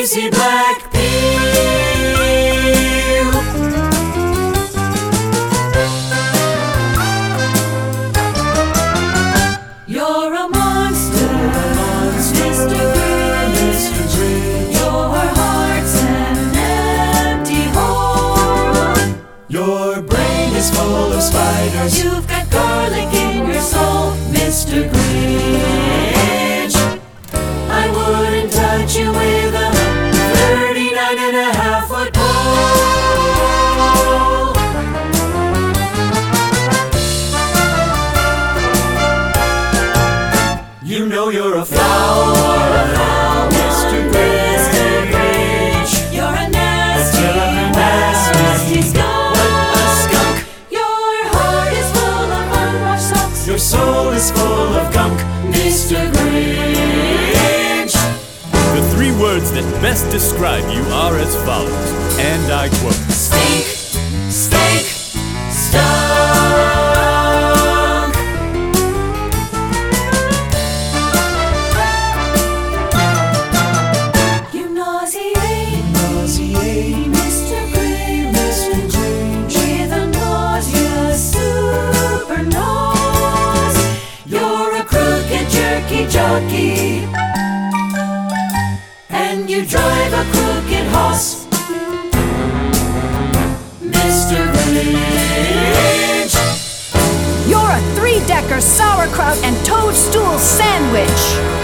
greasy black peel. You're a monster, Mr. Green. Your heart's an empty hole. Your brain is full of spiders. You've got garlic in your soul, Mr. Grinch. I wouldn't touch you with a 39.5-foot pole. You know you're a flower, Mr. Grinch. You're a nasty skunk. What a skunk. Your heart is full of unwashed socks. Your soul is full of gunk, Mr. Grinch. The three words that best describe you are as follows, and I quote: Stink, stank, stunk. You nauseate, Mr. Grinch, with a nauseous super nose. You're a crooked jerky jockey, and you drive a crooked horse, Mr. Grinch. You're a three-decker sauerkraut and toadstool sandwich.